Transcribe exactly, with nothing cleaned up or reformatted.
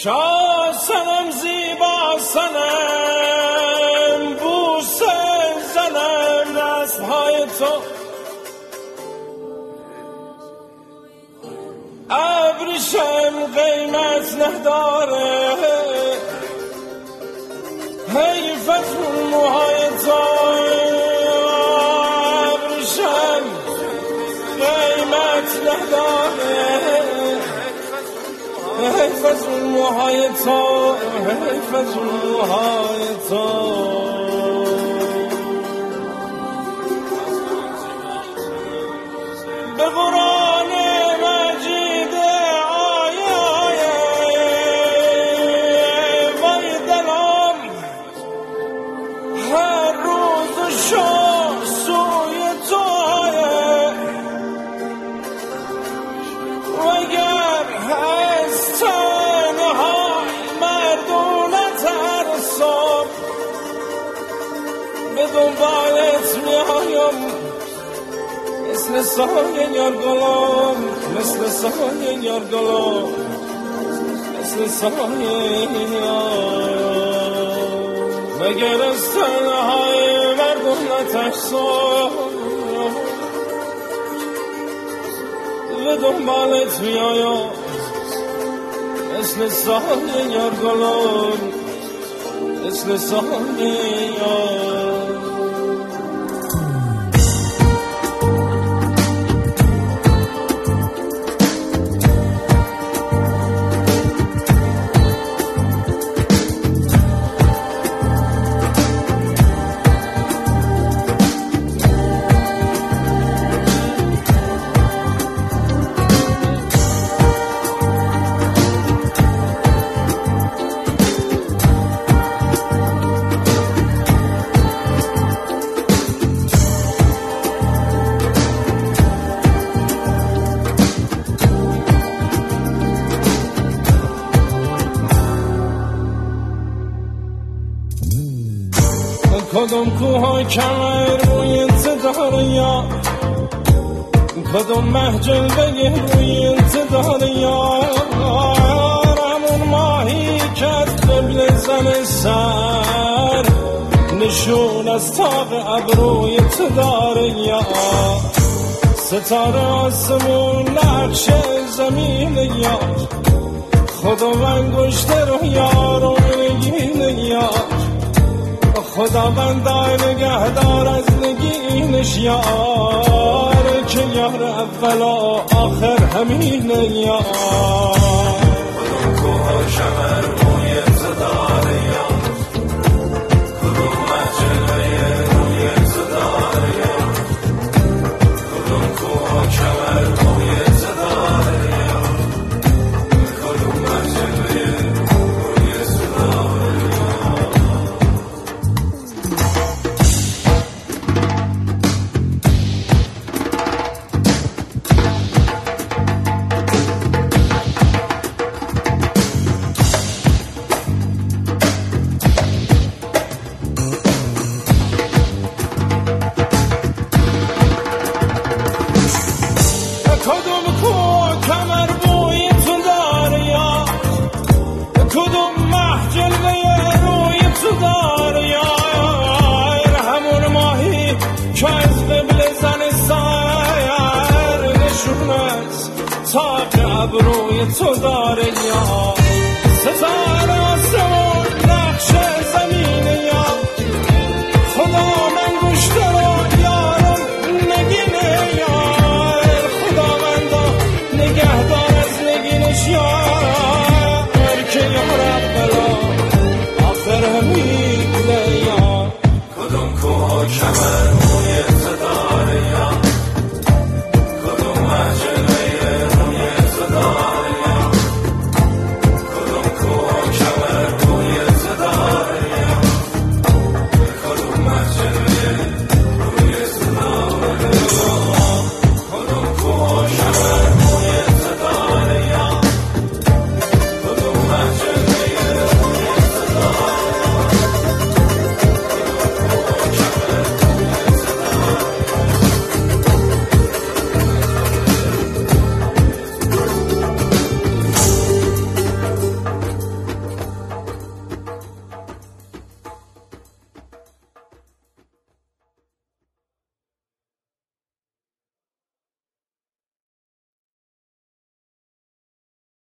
شاه سنم زیبا سنم بوسه زنم دستهای تو ابریشم قیمت نداره حیف از اون موهای تو ابریشم قیمت نداره حیف از اون موهای تو حیف از اون موهای تو به قرآن مجید آیه آیه وای دلم هر روز شو سوی تو آیه وگر از تنهای مردونت ترسم به دنبالت میایم مثل سایه یار گلم مثل سایه یار گلم مثل سایه مگر از تنهای مردم نترسم به دنبالت میایم مثل سایه یار گلم مثل سایه یار کدوم کوه کمر روی انتظار یار کدوم محجل بگه روی انتظار یار همون ماهی که از قبل زن سر نشون از تاق ابروی تدار یار ستاره آسمون نقش زمین یار خدا انگشت رو یار و نگین یار خدا بندای نگهدار از نگینش یار که یار اول و آخر همین یار کدوم کوه شمر روی انتظار یار کدوم محجله روی انتظار یار کدوم کوه شمر روی انتظار یار کدوم محجله روی انتظار کدوم کوه کمر بوی تو داره یار کدوم محجل روی تو داره یار همون ماهی که از قبل زن سایر نشون از تاق ابروی تو داره یار ستاره آسمون نقشه